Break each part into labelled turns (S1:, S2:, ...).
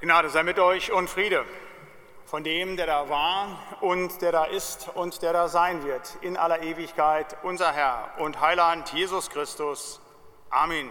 S1: Gnade sei mit euch und Friede von dem, der da war und der da ist und der da sein wird, in aller Ewigkeit, unser Herr und Heiland Jesus Christus. Amen.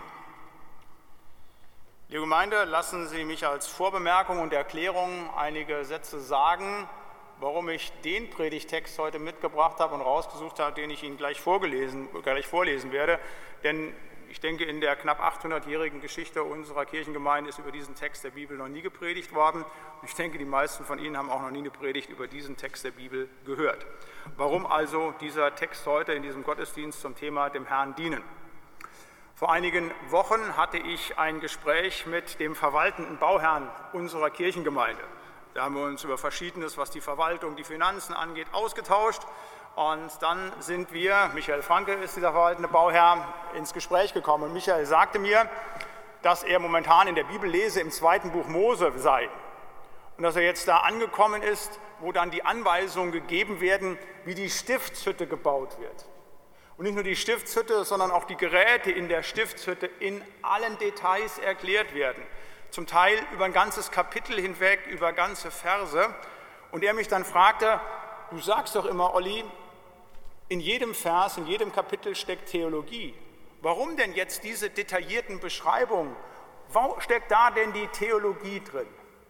S1: Liebe Gemeinde, lassen Sie mich als Vorbemerkung und Erklärung einige Sätze sagen, warum ich den Predigtext heute mitgebracht habe und rausgesucht habe, den ich Ihnen gleich vorlesen werde. Denn ich denke, in der knapp 800-jährigen Geschichte unserer Kirchengemeinde ist über diesen Text der Bibel noch nie gepredigt worden. Und ich denke, die meisten von Ihnen haben auch noch nie eine Predigt über diesen Text der Bibel gehört. Warum also dieser Text heute in diesem Gottesdienst zum Thema dem Herrn dienen? Vor einigen Wochen hatte ich ein Gespräch mit dem verwaltenden Bauherrn unserer Kirchengemeinde. Da haben wir uns über Verschiedenes, was die Verwaltung, die Finanzen angeht, ausgetauscht. Und dann sind wir, Michael Franke ist dieser verwaltende Bauherr, ins Gespräch gekommen. Und Michael sagte mir, dass er momentan in der Bibellese im 2. Buch Mose sei. Und dass er jetzt da angekommen ist, wo dann die Anweisungen gegeben werden, wie die Stiftshütte gebaut wird. Und nicht nur die Stiftshütte, sondern auch die Geräte in der Stiftshütte in allen Details erklärt werden. Zum Teil über ein ganzes Kapitel hinweg, über ganze Verse. Und er mich dann fragte, du sagst doch immer, Olli, in jedem Vers, in jedem Kapitel steckt Theologie. Warum denn jetzt diese detaillierten Beschreibungen? Wo steckt da denn die Theologie drin?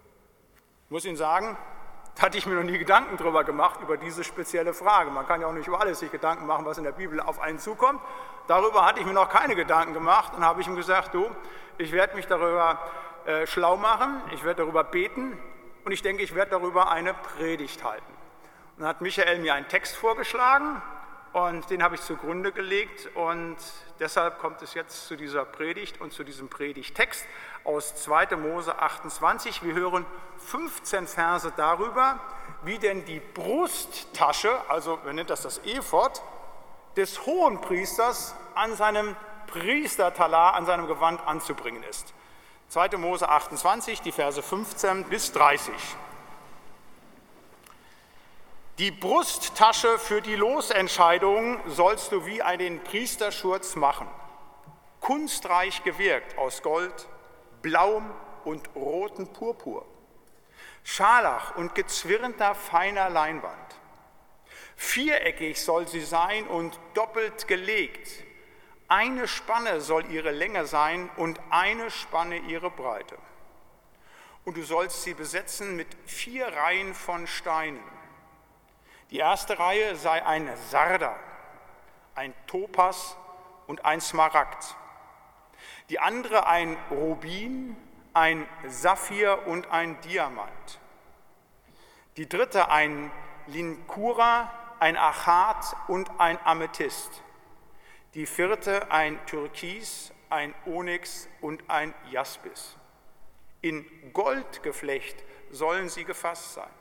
S1: Ich muss Ihnen sagen, da hatte ich mir noch nie Gedanken drüber gemacht, über diese spezielle Frage. Man kann ja auch nicht über alles sich Gedanken machen, was in der Bibel auf einen zukommt. Darüber hatte ich mir noch keine Gedanken gemacht und habe ich ihm gesagt, du, ich werde mich darüber schlau machen, ich werde darüber beten und ich denke, ich werde darüber eine Predigt halten. Und dann hat Michael mir einen Text vorgeschlagen und den habe ich zugrunde gelegt und deshalb kommt es jetzt zu dieser Predigt und zu diesem Predigttext aus 2. Mose 28. Wir hören 15 Verse darüber, wie denn die Brusttasche, also man nennt das Ephod, des Hohenpriesters an seinem Priestertalar, an seinem Gewand anzubringen ist. 2. Mose 28, die Verse 15 bis 30. Die Brusttasche für die Losentscheidung sollst du wie einen Priesterschurz machen, kunstreich gewirkt aus Gold, blauem und rotem Purpur, Scharlach und gezwirnter feiner Leinwand. Viereckig soll sie sein und doppelt gelegt. Eine Spanne soll ihre Länge sein und eine Spanne ihre Breite. Und du sollst sie besetzen mit 4 Reihen von Steinen. Die erste Reihe sei ein Sarder, ein Topas und ein Smaragd. Die andere ein Rubin, ein Saphir und ein Diamant. Die dritte ein Linkura, ein Achat und ein Amethyst. Die vierte ein Türkis, ein Onyx und ein Jaspis. In Goldgeflecht sollen sie gefasst sein.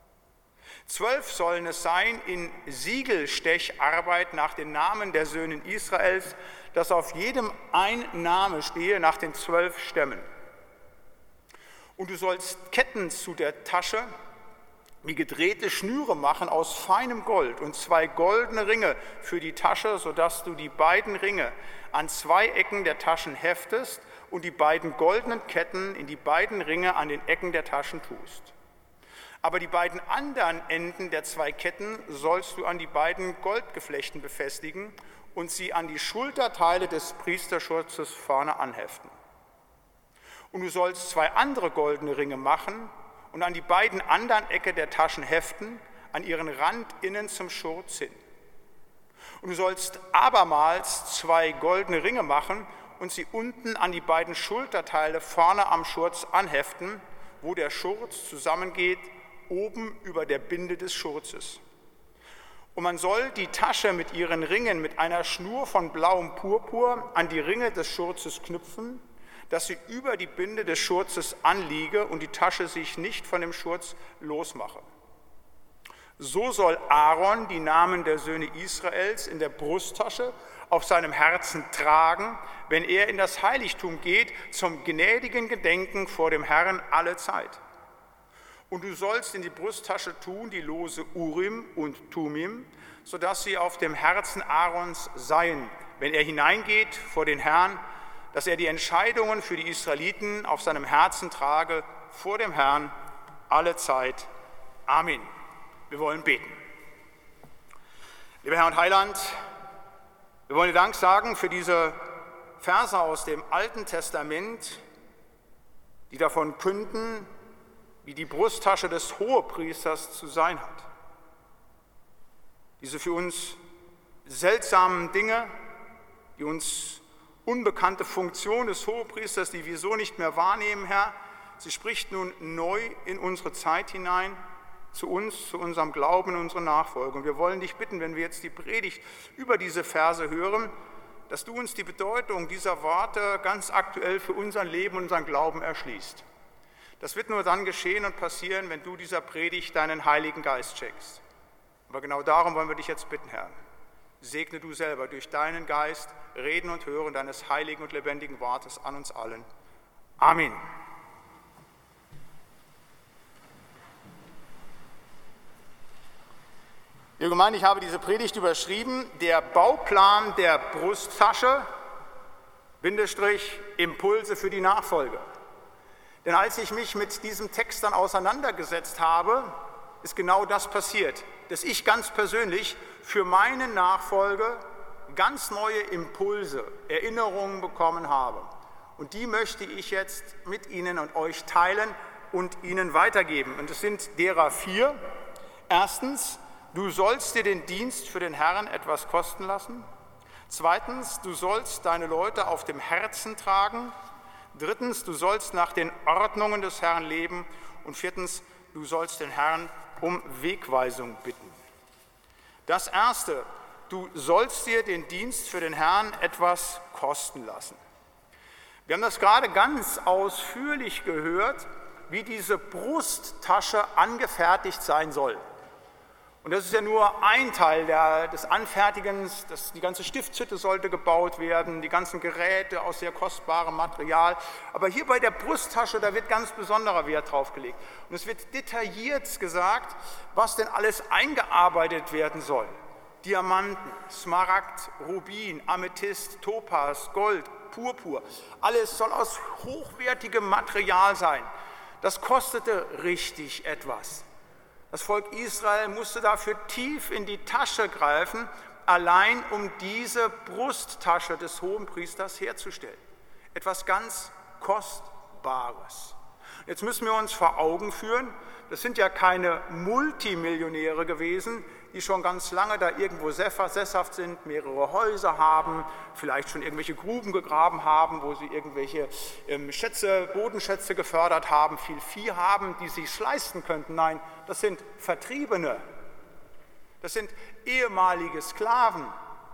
S1: 12 sollen es sein in Siegelstecharbeit nach den Namen der Söhne Israels, dass auf jedem ein Name stehe nach den 12 Stämmen. Und du sollst Ketten zu der Tasche wie gedrehte Schnüre machen aus feinem Gold und 2 goldene Ringe für die Tasche, sodass du die beiden Ringe an 2 Ecken der Taschen heftest und die beiden goldenen Ketten in die beiden Ringe an den Ecken der Taschen tust. Aber die beiden anderen Enden der 2 Ketten sollst du an die beiden Goldgeflechten befestigen und sie an die Schulterteile des Priesterschurzes vorne anheften. Und du sollst 2 andere goldene Ringe machen und an die beiden anderen Ecke der Taschen heften, an ihren Rand innen zum Schurz hin. Und du sollst abermals 2 goldene Ringe machen und sie unten an die beiden Schulterteile vorne am Schurz anheften, wo der Schurz zusammengeht, oben über der Binde des Schurzes. Und man soll die Tasche mit ihren Ringen mit einer Schnur von blauem Purpur an die Ringe des Schurzes knüpfen, dass sie über die Binde des Schurzes anliege und die Tasche sich nicht von dem Schurz losmache. So soll Aaron die Namen der Söhne Israels in der Brusttasche auf seinem Herzen tragen, wenn er in das Heiligtum geht, zum gnädigen Gedenken vor dem Herrn alle Zeit. Und du sollst in die Brusttasche tun die Lose Urim und Tumim, sodass sie auf dem Herzen Aarons seien, wenn er hineingeht vor den Herrn, dass er die Entscheidungen für die Israeliten auf seinem Herzen trage vor dem Herrn alle Zeit. Amen. Wir wollen beten. Lieber Herr und Heiland, wir wollen dir Dank sagen für diese Verse aus dem Alten Testament, die davon künden, wie die Brusttasche des Hohepriesters zu sein hat. Diese für uns seltsamen Dinge, die uns unbekannte Funktion des Hohepriesters, die wir so nicht mehr wahrnehmen, Herr, sie spricht nun neu in unsere Zeit hinein, zu uns, zu unserem Glauben, unsere Nachfolge. Und wir wollen dich bitten, wenn wir jetzt die Predigt über diese Verse hören, dass du uns die Bedeutung dieser Worte ganz aktuell für unser Leben und unseren Glauben erschließt. Das wird nur dann geschehen und passieren, wenn du dieser Predigt deinen Heiligen Geist schenkst. Aber genau darum wollen wir dich jetzt bitten, Herr. Segne du selber durch deinen Geist Reden und Hören deines heiligen und lebendigen Wortes an uns allen. Amen. Liebe Gemeinde, ich habe diese Predigt überschrieben, der Bauplan der Brusttasche, Impulse für die Nachfolge. Denn als ich mich mit diesem Text dann auseinandergesetzt habe, ist genau das passiert, dass ich ganz persönlich für meine Nachfolge ganz neue Impulse, Erinnerungen bekommen habe. Und die möchte ich jetzt mit Ihnen und euch teilen und Ihnen weitergeben. Und es sind derer 4. Erstens, du sollst dir den Dienst für den Herrn etwas kosten lassen. Zweitens, du sollst deine Leute auf dem Herzen tragen. Drittens, du sollst nach den Ordnungen des Herrn leben. Und viertens, du sollst den Herrn um Wegweisung bitten. Das Erste, du sollst dir den Dienst für den Herrn etwas kosten lassen. Wir haben das gerade ganz ausführlich gehört, wie diese Brusttasche angefertigt sein soll. Und das ist ja nur ein Teil des Anfertigens, die ganze Stiftshütte sollte gebaut werden, die ganzen Geräte aus sehr kostbarem Material. Aber hier bei der Brusttasche, da wird ganz besonderer Wert drauf gelegt. Und es wird detailliert gesagt, was denn alles eingearbeitet werden soll. Diamanten, Smaragd, Rubin, Amethyst, Topas, Gold, Purpur. Alles soll aus hochwertigem Material sein. Das kostete richtig etwas. Das Volk Israel musste dafür tief in die Tasche greifen, allein um diese Brusttasche des Hohenpriesters herzustellen. Etwas ganz Kostbares. Jetzt müssen wir uns vor Augen führen, das sind ja keine Multimillionäre gewesen, die schon ganz lange da irgendwo sesshaft sind, mehrere Häuser haben, vielleicht schon irgendwelche Gruben gegraben haben, wo sie irgendwelche Bodenschätze gefördert haben, viel Vieh haben, die sich leisten könnten. Nein, das sind Vertriebene. Das sind ehemalige Sklaven.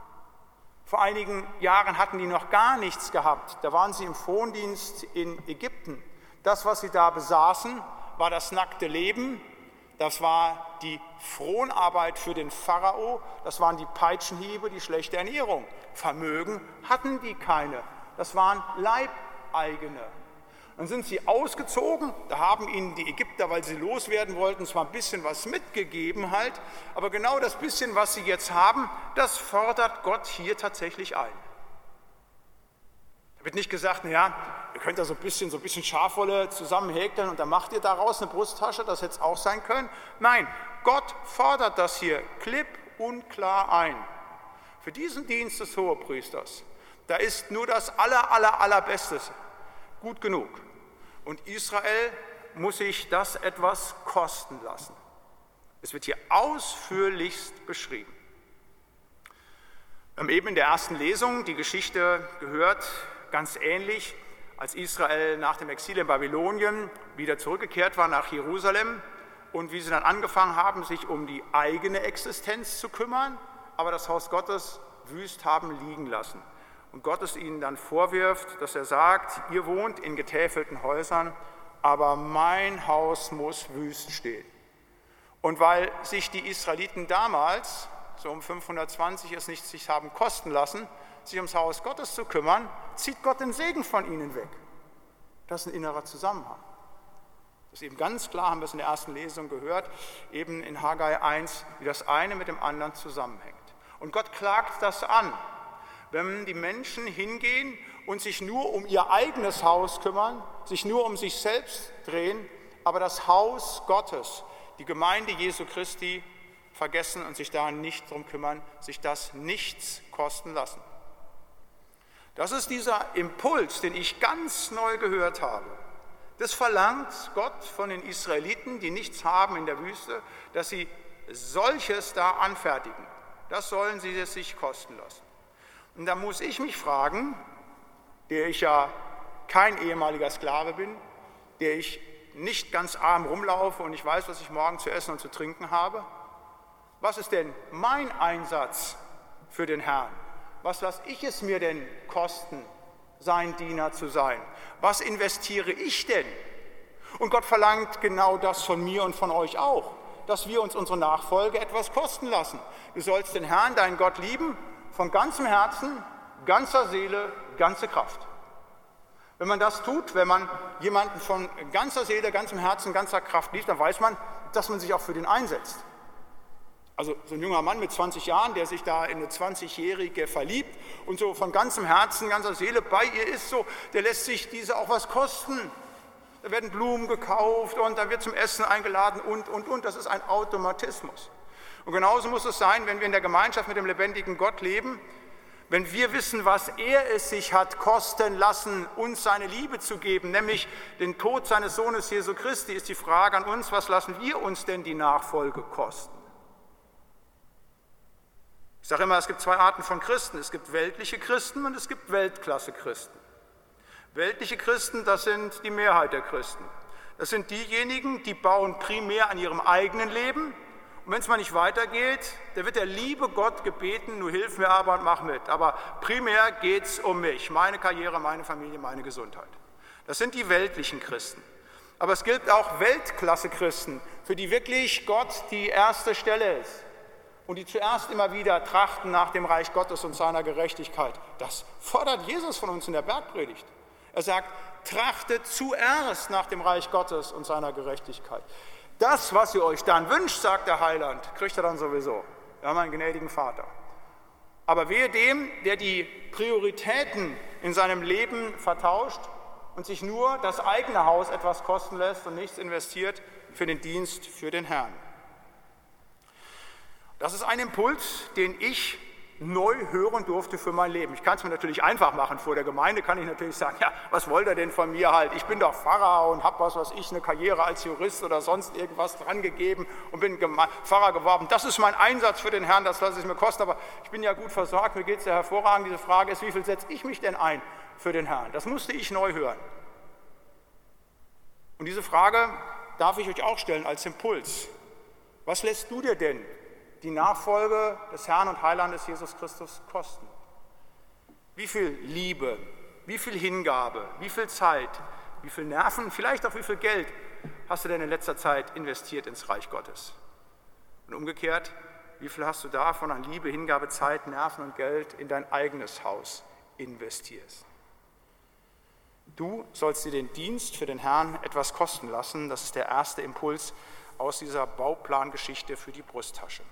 S1: Vor einigen Jahren hatten die noch gar nichts gehabt. Da waren sie im Frondienst in Ägypten. Das, was sie da besaßen, war das nackte Leben. Das war die Fronarbeit für den Pharao, das waren die Peitschenhiebe, die schlechte Ernährung. Vermögen hatten die keine, das waren Leibeigene. Dann sind sie ausgezogen, da haben ihnen die Ägypter, weil sie loswerden wollten, zwar ein bisschen was mitgegeben halt, aber genau das bisschen, was sie jetzt haben, das fordert Gott hier tatsächlich ein. Da wird nicht gesagt, naja, ihr könnt da so ein bisschen Schafwolle zusammenhäkeln und dann macht ihr daraus eine Brusttasche, das hätte es auch sein können. Nein, Gott fordert das hier klipp und klar ein. Für diesen Dienst des Hohepriesters, da ist nur das Allerbeste gut genug. Und Israel muss sich das etwas kosten lassen. Es wird hier ausführlichst beschrieben. Wir haben eben in der ersten Lesung die Geschichte gehört, ganz ähnlich, als Israel nach dem Exil in Babylonien wieder zurückgekehrt war nach Jerusalem und wie sie dann angefangen haben, sich um die eigene Existenz zu kümmern, aber das Haus Gottes wüst haben liegen lassen. Und Gott es ihnen dann vorwirft, dass er sagt, ihr wohnt in getäfelten Häusern, aber mein Haus muss wüst stehen. Und weil sich die Israeliten damals, so um 520, es nicht sich haben kosten lassen, sich ums Haus Gottes zu kümmern, zieht Gott den Segen von ihnen weg. Das ist ein innerer Zusammenhang. Das ist eben ganz klar, haben wir es in der ersten Lesung gehört, eben in Haggai 1, wie das eine mit dem anderen zusammenhängt. Und Gott klagt das an, wenn die Menschen hingehen und sich nur um ihr eigenes Haus kümmern, sich nur um sich selbst drehen, aber das Haus Gottes, die Gemeinde Jesu Christi, vergessen und sich daran nicht drum kümmern, sich das nichts kosten lassen. Das ist dieser Impuls, den ich ganz neu gehört habe. Das verlangt Gott von den Israeliten, die nichts haben in der Wüste, dass sie solches da anfertigen. Das sollen sie es sich kosten lassen. Und da muss ich mich fragen, der ich ja kein ehemaliger Sklave bin, der ich nicht ganz arm rumlaufe und ich weiß, was ich morgen zu essen und zu trinken habe, was ist denn mein Einsatz für den Herrn? Was lasse ich es mir denn kosten, sein Diener zu sein? Was investiere ich denn? Und Gott verlangt genau das von mir und von euch auch, dass wir uns unsere Nachfolge etwas kosten lassen. Du sollst den Herrn, deinen Gott, lieben, von ganzem Herzen, ganzer Seele, ganze Kraft. Wenn man das tut, wenn man jemanden von ganzer Seele, ganzem Herzen, ganzer Kraft liebt, dann weiß man, dass man sich auch für den einsetzt. Also so ein junger Mann mit 20 Jahren, der sich da in eine 20-Jährige verliebt und so von ganzem Herzen, ganzer Seele bei ihr ist, so, der lässt sich diese auch was kosten. Da werden Blumen gekauft und da wird zum Essen eingeladen und. Das ist ein Automatismus. Und genauso muss es sein, wenn wir in der Gemeinschaft mit dem lebendigen Gott leben, wenn wir wissen, was er es sich hat kosten lassen, uns seine Liebe zu geben, nämlich den Tod seines Sohnes Jesu Christi, ist die Frage an uns, was lassen wir uns denn die Nachfolge kosten? Ich sage immer, es gibt zwei Arten von Christen. Es gibt weltliche Christen und es gibt Weltklasse-Christen. Weltliche Christen, das sind die Mehrheit der Christen. Das sind diejenigen, die bauen primär an ihrem eigenen Leben. Und wenn es mal nicht weitergeht, dann wird der liebe Gott gebeten, nur hilf mir aber und mach mit. Aber primär geht es um mich, meine Karriere, meine Familie, meine Gesundheit. Das sind die weltlichen Christen. Aber es gilt auch Weltklasse-Christen, für die wirklich Gott die erste Stelle ist. Und die zuerst immer wieder trachten nach dem Reich Gottes und seiner Gerechtigkeit. Das fordert Jesus von uns in der Bergpredigt. Er sagt, trachtet zuerst nach dem Reich Gottes und seiner Gerechtigkeit. Das, was ihr euch dann wünscht, sagt der Heiland, kriegt ihr dann sowieso. Wir haben einen gnädigen Vater. Aber wehe dem, der die Prioritäten in seinem Leben vertauscht und sich nur das eigene Haus etwas kosten lässt und nichts investiert für den Dienst für den Herrn. Das ist ein Impuls, den ich neu hören durfte für mein Leben. Ich kann es mir natürlich einfach machen. Vor der Gemeinde kann ich natürlich sagen, ja, was wollt ihr denn von mir halt? Ich bin doch Pfarrer und habe was weiß ich, eine Karriere als Jurist oder sonst irgendwas dran gegeben und bin Pfarrer geworden. Das ist mein Einsatz für den Herrn, das lasse ich mir kosten, aber ich bin ja gut versorgt, mir geht es ja hervorragend. Diese Frage ist, wie viel setze ich mich denn ein für den Herrn? Das musste ich neu hören. Und diese Frage darf ich euch auch stellen als Impuls. Was lässt du dir denn die Nachfolge des Herrn und Heilandes Jesus Christus kosten? Wie viel Liebe, wie viel Hingabe, wie viel Zeit, wie viel Nerven, vielleicht auch wie viel Geld hast du denn in letzter Zeit investiert ins Reich Gottes? Und umgekehrt, wie viel hast du davon an Liebe, Hingabe, Zeit, Nerven und Geld in dein eigenes Haus investiert? Du sollst dir den Dienst für den Herrn etwas kosten lassen. Das ist der erste Impuls aus dieser Bauplangeschichte für die Brusttasche.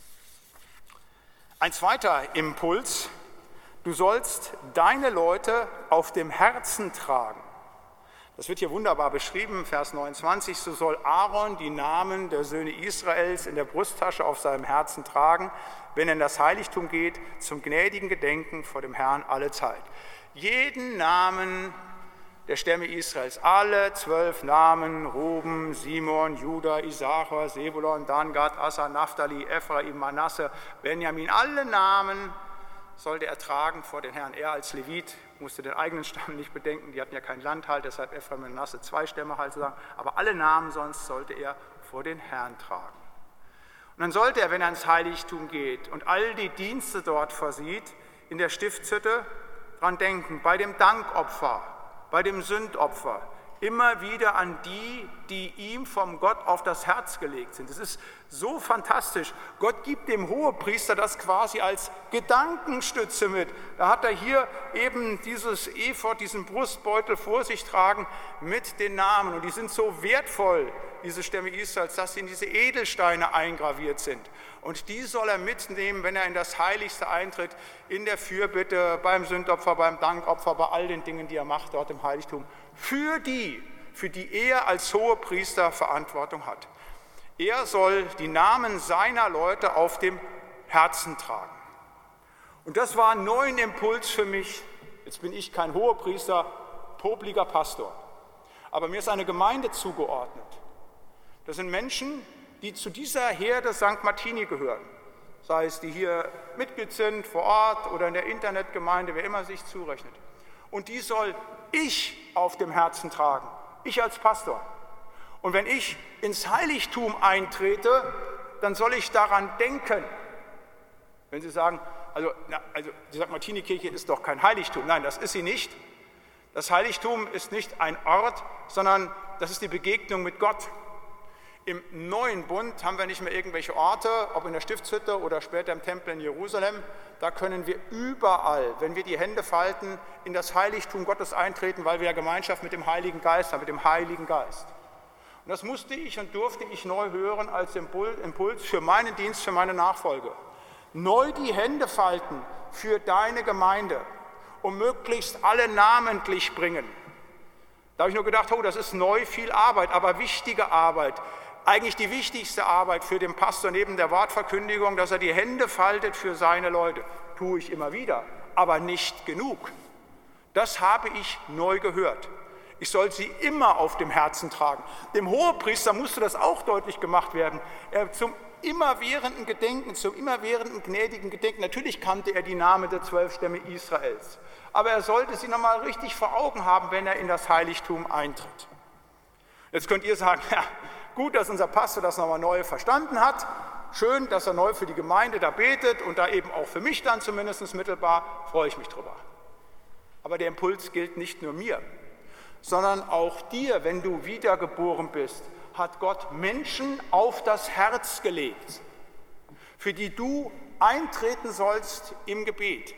S1: Ein zweiter Impuls, du sollst deine Leute auf dem Herzen tragen. Das wird hier wunderbar beschrieben, Vers 29, so soll Aaron die Namen der Söhne Israels in der Brusttasche auf seinem Herzen tragen, wenn er in das Heiligtum geht, zum gnädigen Gedenken vor dem Herrn alle Zeit. Jeden Namen der Stämme Israels, alle 12 Namen, Ruben, Simon, Juda, Issachar, Sebulon, Dan, Gad, Asser, Naphtali, Ephraim, Manasse, Benjamin, alle Namen sollte er tragen vor den Herrn. Er als Levit musste den eigenen Stamm nicht bedenken, die hatten ja kein Land halt, deshalb Ephraim und Manasse 2 Stämme halt sagen, aber alle Namen sonst sollte er vor den Herrn tragen. Und dann sollte er, wenn er ins Heiligtum geht und all die Dienste dort versieht, in der Stiftshütte dran denken, bei dem Dankopfer, bei dem Sündopfer, immer wieder an die, die ihm vom Gott auf das Herz gelegt sind. Es ist So fantastisch. Gott gibt dem Hohepriester das quasi als Gedankenstütze mit. Da hat er hier eben dieses Ephod, diesen Brustbeutel vor sich tragen mit den Namen. Und die sind so wertvoll, diese Stämme Israels, dass sie in diese Edelsteine eingraviert sind. Und die soll er mitnehmen, wenn er in das Heiligste eintritt, in der Fürbitte, beim Sündopfer, beim Dankopfer, bei all den Dingen, die er macht dort im Heiligtum, für die er als Hohepriester Verantwortung hat. Er soll die Namen seiner Leute auf dem Herzen tragen. Und das war ein neuer Impuls für mich. Jetzt bin ich kein Hohepriester, popliger Pastor. Aber mir ist eine Gemeinde zugeordnet. Das sind Menschen, die zu dieser Herde St. Martini gehören. Sei es, die hier Mitglied sind, vor Ort oder in der Internetgemeinde, wer immer sich zurechnet. Und die soll ich auf dem Herzen tragen. Ich als Pastor. Und wenn ich ins Heiligtum eintrete, dann soll ich daran denken. Wenn Sie sagen, die St. Martini-Kirche ist doch kein Heiligtum. Nein, das ist sie nicht. Das Heiligtum ist nicht ein Ort, sondern das ist die Begegnung mit Gott. Im Neuen Bund haben wir nicht mehr irgendwelche Orte, ob in der Stiftshütte oder später im Tempel in Jerusalem. Da können wir überall, wenn wir die Hände falten, in das Heiligtum Gottes eintreten, weil wir ja Gemeinschaft mit dem Heiligen Geist haben, mit dem Heiligen Geist. Und das musste ich und durfte ich neu hören als Impuls für meinen Dienst, für meine Nachfolge. Neu die Hände falten für deine Gemeinde und möglichst alle namentlich bringen. Da habe ich nur gedacht, das ist neu, viel Arbeit, aber wichtige Arbeit. Eigentlich die wichtigste Arbeit für den Pastor neben der Wortverkündigung, dass er die Hände faltet für seine Leute. Tue ich immer wieder, aber nicht genug. Das habe ich neu gehört. Ich soll sie immer auf dem Herzen tragen. Dem Hohepriester musste das auch deutlich gemacht werden. Zum immerwährenden Gedenken, zum immerwährenden gnädigen Gedenken. Natürlich kannte er die Namen der 12 Stämme Israels. Aber er sollte sie nochmal richtig vor Augen haben, wenn er in das Heiligtum eintritt. Jetzt könnt ihr sagen, ja, gut, dass unser Pastor das nochmal neu verstanden hat. Schön, dass er neu für die Gemeinde da betet und da eben auch für mich dann zumindest mittelbar, freue ich mich drüber. Aber der Impuls gilt nicht nur mir, sondern auch dir, wenn du wiedergeboren bist, hat Gott Menschen auf das Herz gelegt, für die du eintreten sollst im Gebet.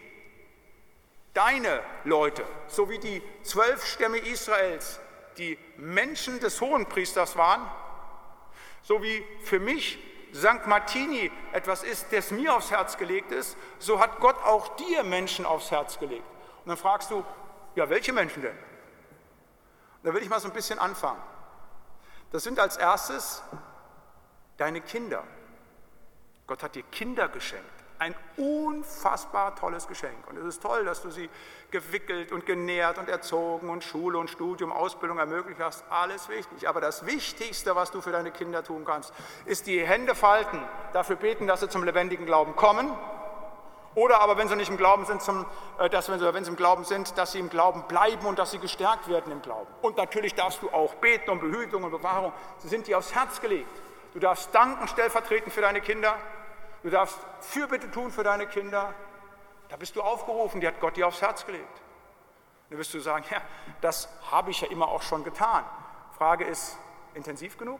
S1: Deine Leute, so wie die 12 Stämme Israels, die Menschen des Hohenpriesters waren, so wie für mich St. Martini etwas ist, das mir aufs Herz gelegt ist, so hat Gott auch dir Menschen aufs Herz gelegt. Und dann fragst du, ja, welche Menschen denn? Da will ich mal so ein bisschen anfangen. Das sind als erstes deine Kinder. Gott hat dir Kinder geschenkt. Ein unfassbar tolles Geschenk. Und es ist toll, dass du sie gewickelt und genährt und erzogen und Schule und Studium, Ausbildung ermöglicht hast. Alles wichtig. Aber das Wichtigste, was du für deine Kinder tun kannst, ist die Hände falten, dafür beten, dass sie zum lebendigen Glauben kommen. Oder aber, wenn sie nicht im Glauben sind, wenn sie im Glauben sind, dass sie im Glauben bleiben und dass sie gestärkt werden im Glauben. Und natürlich darfst du auch beten um Behütung und Bewahrung. Sie sind dir aufs Herz gelegt. Du darfst danken stellvertretend für deine Kinder. Du darfst Fürbitte tun für deine Kinder. Da bist du aufgerufen, die hat Gott dir aufs Herz gelegt. Dann wirst du sagen, ja, das habe ich ja immer auch schon getan. Frage ist, intensiv genug?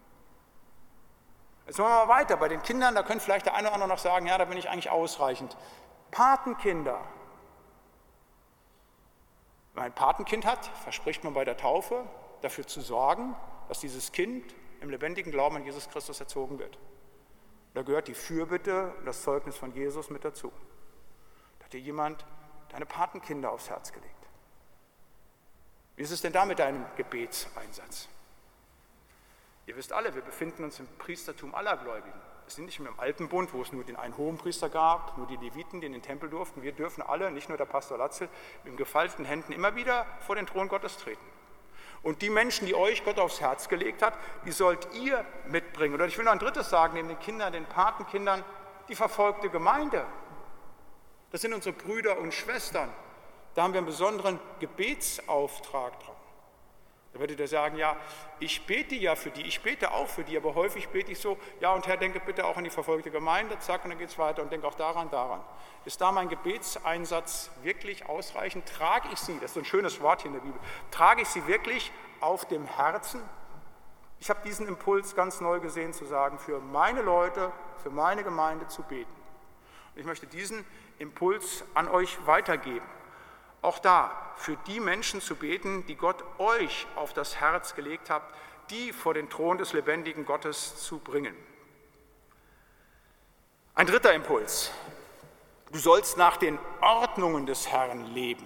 S1: Jetzt machen wir mal weiter. Bei den Kindern, da können vielleicht der eine oder andere noch sagen, ja, da bin ich eigentlich ausreichend. Patenkinder. Wenn man ein Patenkind hat, verspricht man bei der Taufe, dafür zu sorgen, dass dieses Kind im lebendigen Glauben an Jesus Christus erzogen wird. Da gehört die Fürbitte und das Zeugnis von Jesus mit dazu. Da hat dir jemand deine Patenkinder aufs Herz gelegt. Wie ist es denn da mit deinem Gebetseinsatz? Ihr wisst alle, wir befinden uns im Priestertum aller Gläubigen. Wir sind nicht mehr im Alten Bund, wo es nur den einen Hohenpriester gab, nur die Leviten, die in den Tempel durften. Wir dürfen alle, nicht nur der Pastor Latzel, mit gefalteten Händen immer wieder vor den Thron Gottes treten. Und die Menschen, die euch Gott aufs Herz gelegt hat, die sollt ihr mitbringen. Oder ich will noch ein drittes sagen, neben den Kindern, den Patenkindern, die verfolgte Gemeinde. Das sind unsere Brüder und Schwestern. Da haben wir einen besonderen Gebetsauftrag dran. Da werdet ihr sagen, ja, ich bete ja für die, ich bete auch für die, aber häufig bete ich so, ja und Herr, denke bitte auch an die verfolgte Gemeinde, zack, und dann geht es weiter und denke auch daran. Ist da mein Gebetseinsatz wirklich ausreichend? Trage ich sie, das ist so ein schönes Wort hier in der Bibel, trage ich sie wirklich auf dem Herzen? Ich habe diesen Impuls ganz neu gesehen, zu sagen, für meine Leute, für meine Gemeinde zu beten. Und ich möchte diesen Impuls an euch weitergeben. Auch da, für die Menschen zu beten, die Gott euch auf das Herz gelegt hat, die vor den Thron des lebendigen Gottes zu bringen. Ein dritter Impuls. Du sollst nach den Ordnungen des Herrn leben.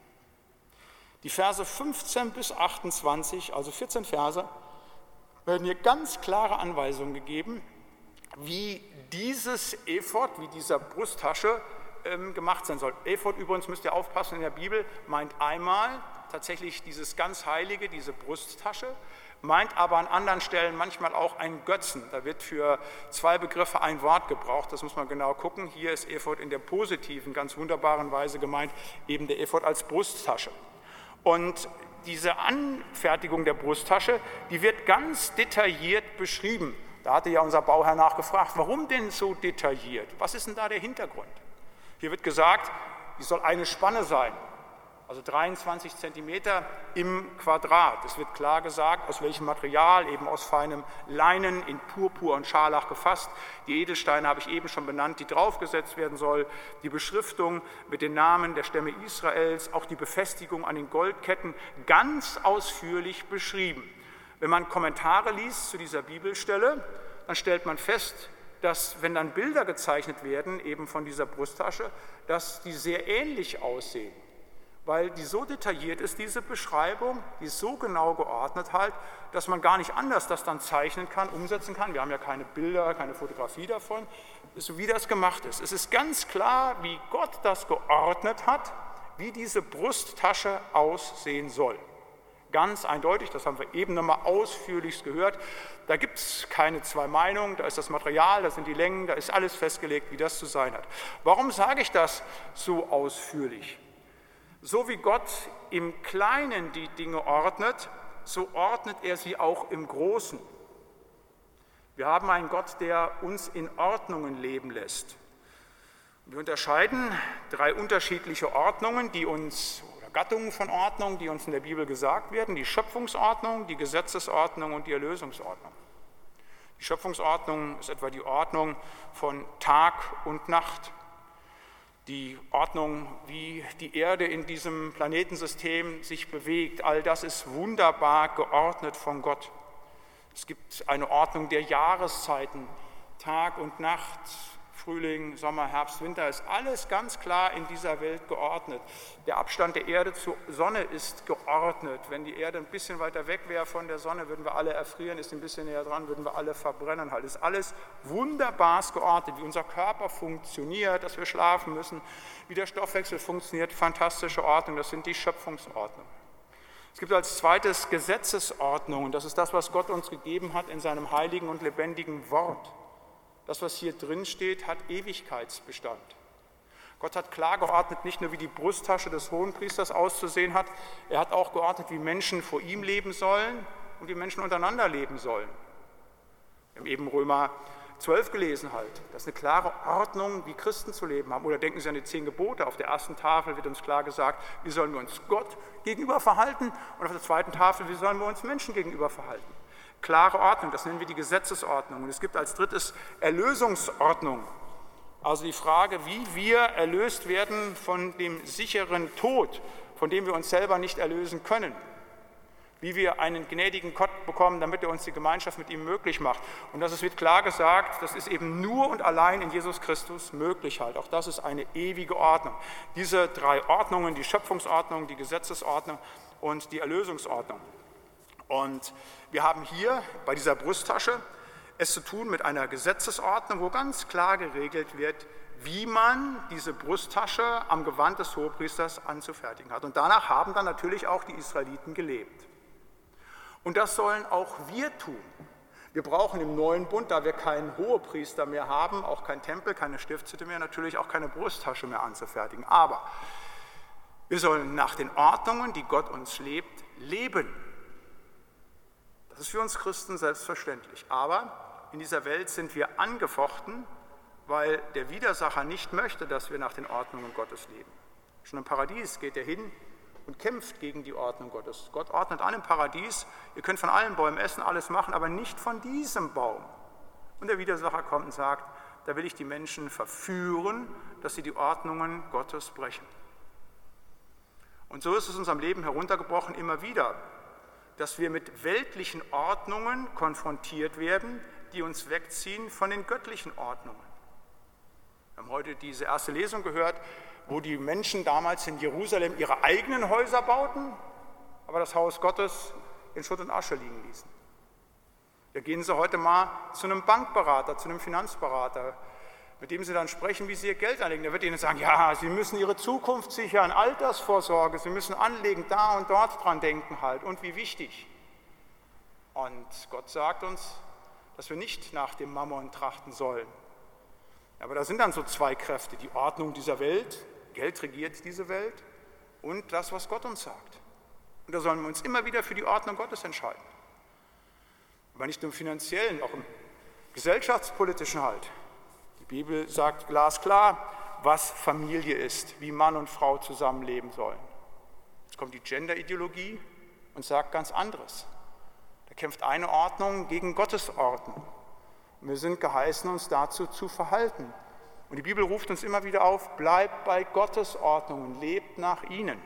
S1: Die Verse 15 bis 28, also 14 Verse, werden hier ganz klare Anweisungen gegeben, wie dieses Ephod, wie dieser Brusttasche gemacht sein soll. Ephod übrigens, müsst ihr aufpassen, in der Bibel meint einmal tatsächlich dieses ganz Heilige, diese Brusttasche, meint aber an anderen Stellen manchmal auch einen Götzen. Da wird für zwei Begriffe ein Wort gebraucht, das muss man genau gucken. Hier ist Ephod in der positiven, ganz wunderbaren Weise gemeint, eben der Ephod als Brusttasche. Und diese Anfertigung der Brusttasche, die wird ganz detailliert beschrieben. Da hatte ja unser Bauherr nachgefragt, warum denn so detailliert? Was ist denn da der Hintergrund? Hier wird gesagt, die soll eine Spanne sein, also 23 Zentimeter im Quadrat. Es wird klar gesagt, aus welchem Material, eben aus feinem Leinen, in Purpur und Scharlach gefasst. Die Edelsteine habe ich eben schon benannt, die draufgesetzt werden soll. Die Beschriftung mit den Namen der Stämme Israels, auch die Befestigung an den Goldketten, ganz ausführlich beschrieben. Wenn man Kommentare liest zu dieser Bibelstelle, dann stellt man fest, dass, wenn dann Bilder gezeichnet werden, eben von dieser Brusttasche, dass die sehr ähnlich aussehen, weil die so detailliert ist, diese Beschreibung, die ist so genau geordnet halt, dass man gar nicht anders das dann zeichnen kann, umsetzen kann. Wir haben ja keine Bilder, keine Fotografie davon, so wie das gemacht ist. Es ist ganz klar, wie Gott das geordnet hat, wie diese Brusttasche aussehen soll. Ganz eindeutig, das haben wir eben nochmal ausführlichst gehört. Da gibt es keine zwei Meinungen, da ist das Material, da sind die Längen, da ist alles festgelegt, wie das zu sein hat. Warum sage ich das so ausführlich? So wie Gott im Kleinen die Dinge ordnet, so ordnet er sie auch im Großen. Wir haben einen Gott, der uns in Ordnungen leben lässt. Wir unterscheiden drei unterschiedliche Ordnungen, Gattungen von Ordnung, die uns in der Bibel gesagt werden: die Schöpfungsordnung, die Gesetzesordnung und die Erlösungsordnung. Die Schöpfungsordnung ist etwa die Ordnung von Tag und Nacht, die Ordnung, wie die Erde in diesem Planetensystem sich bewegt. All das ist wunderbar geordnet von Gott. Es gibt eine Ordnung der Jahreszeiten, Tag und Nacht, Frühling, Sommer, Herbst, Winter, ist alles ganz klar in dieser Welt geordnet. Der Abstand der Erde zur Sonne ist geordnet. Wenn die Erde ein bisschen weiter weg wäre von der Sonne, würden wir alle erfrieren, ist ein bisschen näher dran, würden wir alle verbrennen. Halt ist alles wunderbar geordnet, wie unser Körper funktioniert, dass wir schlafen müssen, wie der Stoffwechsel funktioniert, fantastische Ordnung, das sind die Schöpfungsordnungen. Es gibt als zweites Gesetzesordnungen, das ist das, was Gott uns gegeben hat in seinem heiligen und lebendigen Wort. Das, was hier drin steht, hat Ewigkeitsbestand. Gott hat klar geordnet, nicht nur wie die Brusttasche des Hohenpriesters auszusehen hat, er hat auch geordnet, wie Menschen vor ihm leben sollen und wie Menschen untereinander leben sollen. Wir haben eben Römer 12 gelesen halt. Das ist eine klare Ordnung, wie Christen zu leben haben. Oder denken Sie an die 10 Gebote. Auf der ersten Tafel wird uns klar gesagt, wie sollen wir uns Gott gegenüber verhalten, und auf der zweiten Tafel, wie sollen wir uns Menschen gegenüber verhalten. Klare Ordnung, das nennen wir die Gesetzesordnung. Und es gibt als drittes Erlösungsordnung, also die Frage, wie wir erlöst werden von dem sicheren Tod, von dem wir uns selber nicht erlösen können. Wie wir einen gnädigen Gott bekommen, damit er uns die Gemeinschaft mit ihm möglich macht. Und das wird klar gesagt, das ist eben nur und allein in Jesus Christus möglich halt. Auch das ist eine ewige Ordnung. Diese drei Ordnungen, die Schöpfungsordnung, die Gesetzesordnung und die Erlösungsordnung. Und wir haben hier bei dieser Brusttasche es zu tun mit einer Gesetzesordnung, wo ganz klar geregelt wird, wie man diese Brusttasche am Gewand des Hohepriesters anzufertigen hat. Und danach haben dann natürlich auch die Israeliten gelebt. Und das sollen auch wir tun. Wir brauchen im neuen Bund, da wir keinen Hohepriester mehr haben, auch kein Tempel, keine Stiftshütte mehr, natürlich auch keine Brusttasche mehr anzufertigen. Aber wir sollen nach den Ordnungen, die Gott uns lebt, leben. Das ist für uns Christen selbstverständlich. Aber in dieser Welt sind wir angefochten, weil der Widersacher nicht möchte, dass wir nach den Ordnungen Gottes leben. Schon im Paradies geht er hin und kämpft gegen die Ordnung Gottes. Gott ordnet an im Paradies, ihr könnt von allen Bäumen essen, alles machen, aber nicht von diesem Baum. Und der Widersacher kommt und sagt, da will ich die Menschen verführen, dass sie die Ordnungen Gottes brechen. Und so ist es in unserem Leben heruntergebrochen immer wieder, dass wir mit weltlichen Ordnungen konfrontiert werden, die uns wegziehen von den göttlichen Ordnungen. Wir haben heute diese erste Lesung gehört, wo die Menschen damals in Jerusalem ihre eigenen Häuser bauten, aber das Haus Gottes in Schutt und Asche liegen ließen. Da gehen sie heute mal zu einem Bankberater, zu einem Finanzberater, mit dem sie dann sprechen, wie sie ihr Geld anlegen. Der wird ihnen sagen, ja, sie müssen ihre Zukunft sichern, Altersvorsorge, sie müssen anlegen, da und dort dran denken halt und wie wichtig. Und Gott sagt uns, dass wir nicht nach dem Mammon trachten sollen. Aber da sind dann so zwei Kräfte, die Ordnung dieser Welt, Geld regiert diese Welt, und das, was Gott uns sagt. Und da sollen wir uns immer wieder für die Ordnung Gottes entscheiden. Aber nicht nur im finanziellen, auch im gesellschaftspolitischen halt. Die Bibel sagt glasklar, was Familie ist, wie Mann und Frau zusammenleben sollen. Jetzt kommt die Gender-Ideologie und sagt ganz anderes. Da kämpft eine Ordnung gegen Gottes Ordnung. Und wir sind geheißen, uns dazu zu verhalten. Und die Bibel ruft uns immer wieder auf, bleibt bei Gottes Ordnungen, lebt nach ihnen.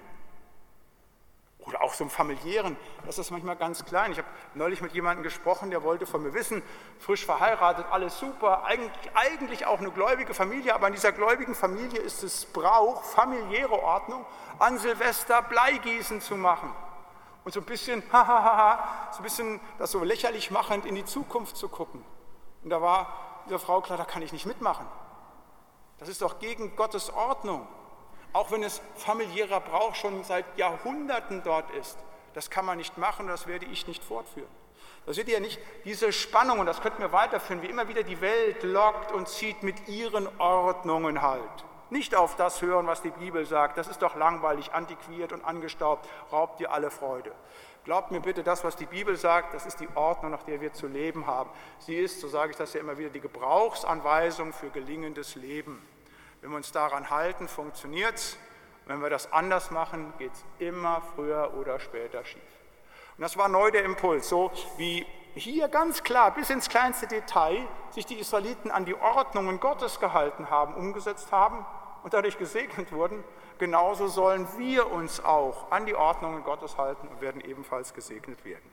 S1: Oder auch so im Familiären, das ist manchmal ganz klein. Ich habe neulich mit jemandem gesprochen, der wollte von mir wissen, frisch verheiratet, alles super, eigentlich auch eine gläubige Familie, aber in dieser gläubigen Familie ist es Brauch, familiäre Ordnung, an Silvester Bleigießen zu machen. Und so ein bisschen, so ein bisschen das so lächerlich machend in die Zukunft zu gucken. Und da war dieser Frau klar, da kann ich nicht mitmachen. Das ist doch gegen Gottes Ordnung. Auch wenn es familiärer Brauch schon seit Jahrhunderten dort ist. Das kann man nicht machen, das werde ich nicht fortführen. Da seht ihr ja nicht diese Spannung, und das könnten wir weiterführen, wie immer wieder die Welt lockt und zieht mit ihren Ordnungen halt. Nicht auf das hören, was die Bibel sagt, das ist doch langweilig, antiquiert und angestaubt, raubt dir alle Freude. Glaubt mir bitte, das, was die Bibel sagt, das ist die Ordnung, nach der wir zu leben haben. Sie ist, so sage ich das ja immer wieder, die Gebrauchsanweisung für gelingendes Leben. Wenn wir uns daran halten, funktioniert es. Wenn wir das anders machen, geht es immer früher oder später schief. Und das war neu der Impuls, so wie hier ganz klar bis ins kleinste Detail sich die Israeliten an die Ordnungen Gottes gehalten haben, umgesetzt haben und dadurch gesegnet wurden. Genauso sollen wir uns auch an die Ordnungen Gottes halten und werden ebenfalls gesegnet werden.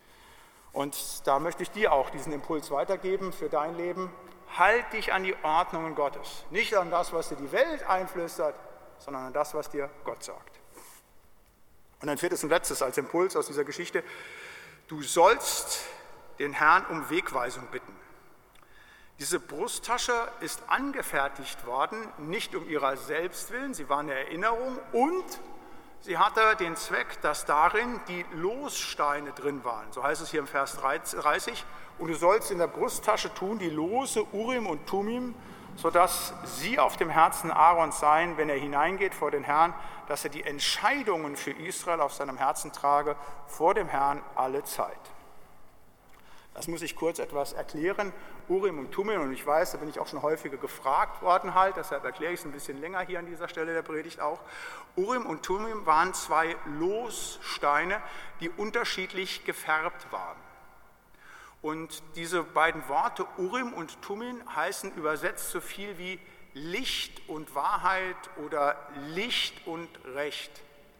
S1: Und da möchte ich dir auch diesen Impuls weitergeben für dein Leben. Halt dich an die Ordnungen Gottes. Nicht an das, was dir die Welt einflüstert, sondern an das, was dir Gott sagt. Und ein viertes und letztes als Impuls aus dieser Geschichte. Du sollst den Herrn um Wegweisung bitten. Diese Brusttasche ist angefertigt worden, nicht um ihrer selbst willen, sie war eine Erinnerung und sie hatte den Zweck, dass darin die Lossteine drin waren. So heißt es hier im Vers 30. Und du sollst in der Brusttasche tun die Lose Urim und Tumim, sodass sie auf dem Herzen Aarons seien, wenn er hineingeht vor den Herrn, dass er die Entscheidungen für Israel auf seinem Herzen trage, vor dem Herrn alle Zeit. Das muss ich kurz etwas erklären. Urim und Tumim, und ich weiß, da bin ich auch schon häufiger gefragt worden halt, deshalb erkläre ich es ein bisschen länger hier an dieser Stelle der Predigt auch. Urim und Tumim waren zwei Lossteine, die unterschiedlich gefärbt waren. Und diese beiden Worte Urim und Tumim heißen übersetzt so viel wie Licht und Wahrheit oder Licht und Recht.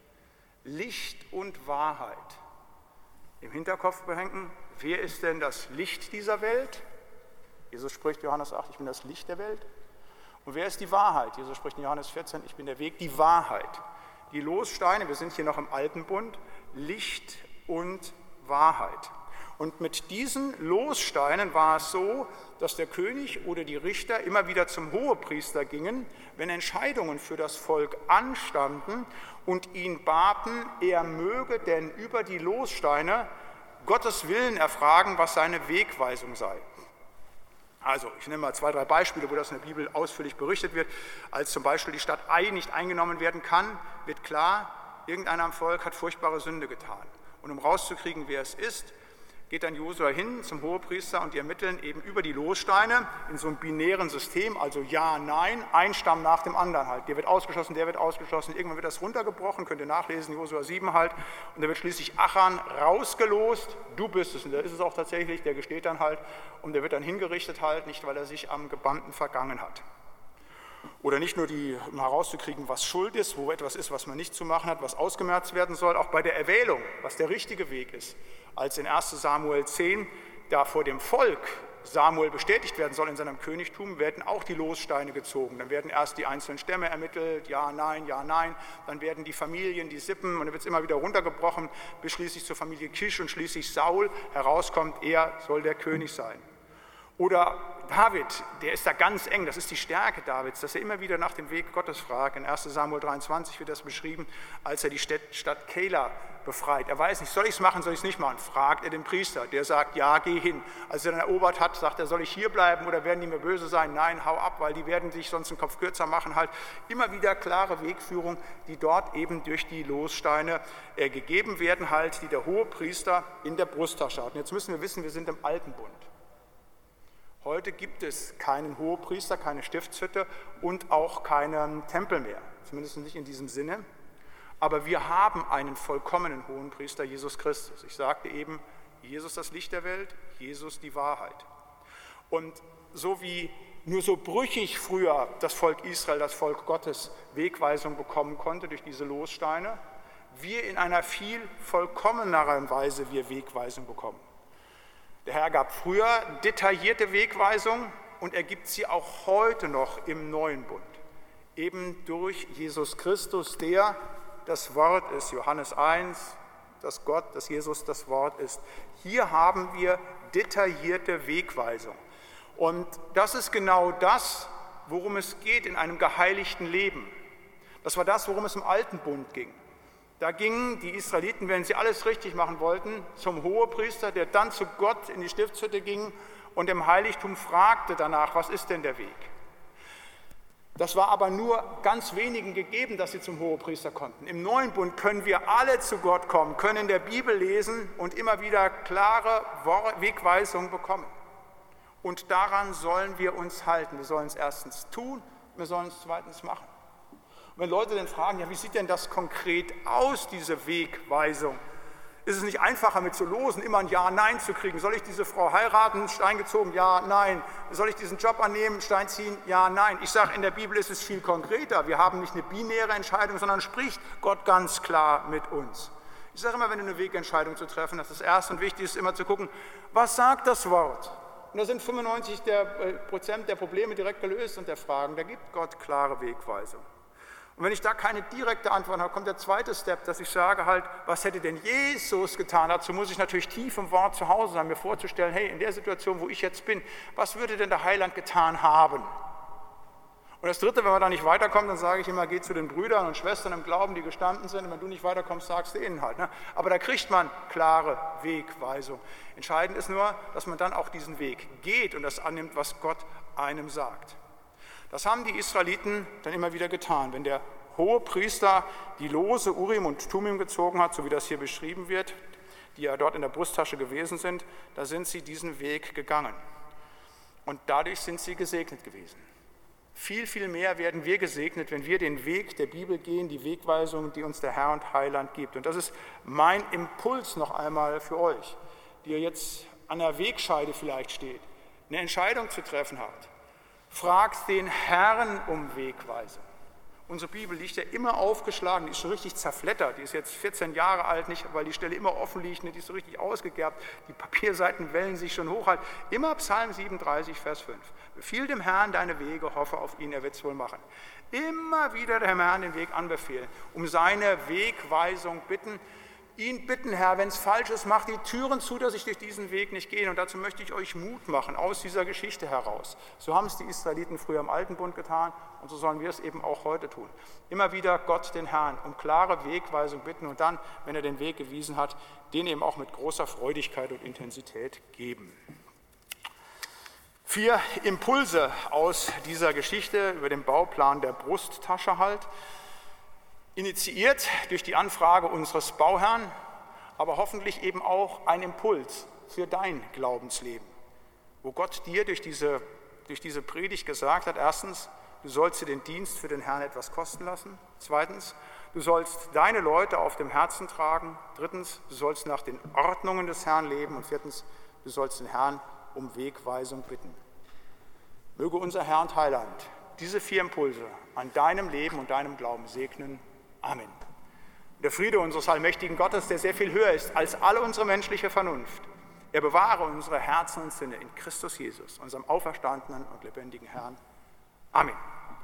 S1: Licht und Wahrheit. Im Hinterkopf bedenken, wer ist denn das Licht dieser Welt? Jesus spricht, Johannes 8, ich bin das Licht der Welt. Und wer ist die Wahrheit? Jesus spricht in Johannes 14, ich bin der Weg, die Wahrheit. Die Lossteine, wir sind hier noch im Alten Bund, Licht und Wahrheit. Und mit diesen Lossteinen war es so, dass der König oder die Richter immer wieder zum Hohepriester gingen, wenn Entscheidungen für das Volk anstanden und ihn baten, er möge denn über die Lossteine Gottes Willen erfragen, was seine Wegweisung sei. Also, ich nenne mal 2, 3 Beispiele, wo das in der Bibel ausführlich berichtet wird. Als zum Beispiel die Stadt Ai nicht eingenommen werden kann, wird klar, irgendeiner am Volk hat furchtbare Sünde getan. Und um rauszukriegen, wer es ist, geht dann Josua hin zum Hohepriester und die ermitteln eben über die Lossteine in so einem binären System, also Ja, Nein, ein Stamm nach dem anderen halt. Der wird ausgeschlossen, der wird ausgeschlossen, irgendwann wird das runtergebrochen, könnt ihr nachlesen, Josua 7 halt, und da wird schließlich Achan rausgelost, du bist es, und der ist es auch tatsächlich, der gesteht dann halt, und der wird dann hingerichtet halt, nicht weil er sich am Gebannten vergangen hat. Oder nicht nur um herauszukriegen, was Schuld ist, wo etwas ist, was man nicht zu machen hat, was ausgemerzt werden soll, auch bei der Erwählung, was der richtige Weg ist. Als in 1 Samuel 10, da vor dem Volk Samuel bestätigt werden soll in seinem Königtum, werden auch die Lossteine gezogen. Dann werden erst die einzelnen Stämme ermittelt, ja, nein, dann werden die Familien, die Sippen, und dann wird es immer wieder runtergebrochen, bis schließlich zur Familie Kisch und schließlich Saul herauskommt, er soll der König sein. Oder David, der ist da ganz eng, das ist die Stärke Davids, dass er immer wieder nach dem Weg Gottes fragt. In 1 Samuel 23 wird das beschrieben, als er die Stadt Keila befreit. Er weiß nicht, soll ich es machen, soll ich es nicht machen? Fragt er den Priester, der sagt, ja, geh hin. Als er dann erobert hat, sagt er, soll ich hier bleiben oder werden die mir böse sein? Nein, hau ab, weil die werden sich sonst den Kopf kürzer machen. Halt immer wieder klare Wegführung, die dort eben durch die Lossteine gegeben werden, halt, die der Hohepriester in der Brusttasche hat. Und jetzt müssen wir wissen, wir sind im Alten Bund. Heute gibt es keinen Hohepriester, keine Stiftshütte und auch keinen Tempel mehr, zumindest nicht in diesem Sinne. Aber wir haben einen vollkommenen Hohenpriester, Jesus Christus. Ich sagte eben, Jesus das Licht der Welt, Jesus die Wahrheit. Und so wie nur so brüchig früher das Volk Israel, das Volk Gottes, Wegweisung bekommen konnte durch diese Lossteine, wir in einer viel vollkommeneren Weise wir Wegweisung bekommen. Der Herr gab früher detaillierte Wegweisung und er gibt sie auch heute noch im Neuen Bund. Eben durch Jesus Christus, der das Wort ist, Johannes 1, dass Jesus das Wort ist. Hier haben wir detaillierte Wegweisung. Und das ist genau das, worum es geht in einem geheiligten Leben. Das war das, worum es im Alten Bund ging. Da gingen die Israeliten, wenn sie alles richtig machen wollten, zum Hohepriester, der dann zu Gott in die Stiftshütte ging und im Heiligtum fragte danach, was ist denn der Weg? Das war aber nur ganz wenigen gegeben, dass sie zum Hohepriester konnten. Im Neuen Bund können wir alle zu Gott kommen, können in der Bibel lesen und immer wieder klare Wegweisungen bekommen. Und daran sollen wir uns halten. Wir sollen es erstens tun, wir sollen es zweitens machen. Und wenn Leute dann fragen, ja, wie sieht denn das konkret aus, diese Wegweisung? Ist es nicht einfacher mit so Losen immer ein Ja, Nein zu kriegen? Soll ich diese Frau heiraten? Stein gezogen? Ja, nein. Soll ich diesen Job annehmen? Stein ziehen? Ja, nein. Ich sage, in der Bibel ist es viel konkreter. Wir haben nicht eine binäre Entscheidung, sondern spricht Gott ganz klar mit uns. Ich sage immer, wenn du eine Wegentscheidung zu treffen hast, das Erste und Wichtigste ist immer zu gucken, was sagt das Wort? Und da sind 95% der Probleme direkt gelöst und der Fragen. Da gibt Gott klare Wegweisung. Und wenn ich da keine direkte Antwort habe, kommt der zweite Step, dass ich sage halt, was hätte denn Jesus getan? Dazu muss ich natürlich tief im Wort zu Hause sein, mir vorzustellen, hey, in der Situation, wo ich jetzt bin, was würde denn der Heiland getan haben? Und das Dritte, wenn man da nicht weiterkommt, dann sage ich immer, geh zu den Brüdern und Schwestern im Glauben, die gestanden sind, und wenn du nicht weiterkommst, sagst du ihnen halt. Ne? Aber da kriegt man klare Wegweisung. Entscheidend ist nur, dass man dann auch diesen Weg geht und das annimmt, was Gott einem sagt. Das haben die Israeliten dann immer wieder getan. Wenn der Hohepriester die Lose Urim und Tumim gezogen hat, so wie das hier beschrieben wird, die ja dort in der Brusttasche gewesen sind, da sind sie diesen Weg gegangen. Und dadurch sind sie gesegnet gewesen. Viel, viel mehr werden wir gesegnet, wenn wir den Weg der Bibel gehen, die Wegweisung, die uns der Herr und Heiland gibt. Und das ist mein Impuls noch einmal für euch, die ihr jetzt an der Wegscheide vielleicht steht, eine Entscheidung zu treffen habt. Fragt den Herrn um Wegweisung. Unsere Bibel liegt ja immer aufgeschlagen, die ist schon richtig zerflettert, die ist jetzt 14 Jahre alt, nicht, weil die Stelle immer offen liegt, die ist so richtig ausgegerbt, die Papierseiten wellen sich schon hoch. Halt. Immer Psalm 37, Vers 5. Befiehl dem Herrn deine Wege, hoffe auf ihn, er wird es wohl machen. Immer wieder dem Herrn den Weg anbefehlen, um seine Wegweisung bitten. Ihn bitten, Herr, wenn es falsch ist, mach die Türen zu, dass ich durch diesen Weg nicht gehe. Und dazu möchte ich euch Mut machen, aus dieser Geschichte heraus. So haben es die Israeliten früher im Alten Bund getan und so sollen wir es eben auch heute tun. Immer wieder Gott, den Herrn, um klare Wegweisung bitten und dann, wenn er den Weg gewiesen hat, den eben auch mit großer Freudigkeit und Intensität geben. 4 Impulse aus dieser Geschichte über den Bauplan der Brusttasche halt. Initiiert durch die Anfrage unseres Bauherrn, aber hoffentlich eben auch ein Impuls für dein Glaubensleben, wo Gott dir durch diese Predigt gesagt hat, erstens, du sollst dir den Dienst für den Herrn etwas kosten lassen. Zweitens, du sollst deine Leute auf dem Herzen tragen. Drittens, du sollst nach den Ordnungen des Herrn leben. Und viertens, du sollst den Herrn um Wegweisung bitten. Möge unser Herr und Heiland diese 4 Impulse an deinem Leben und deinem Glauben segnen. Amen. Der Friede unseres allmächtigen Gottes, der sehr viel höher ist als alle unsere menschliche Vernunft, er bewahre unsere Herzen und Sinne in Christus Jesus, unserem auferstandenen und lebendigen Herrn. Amen.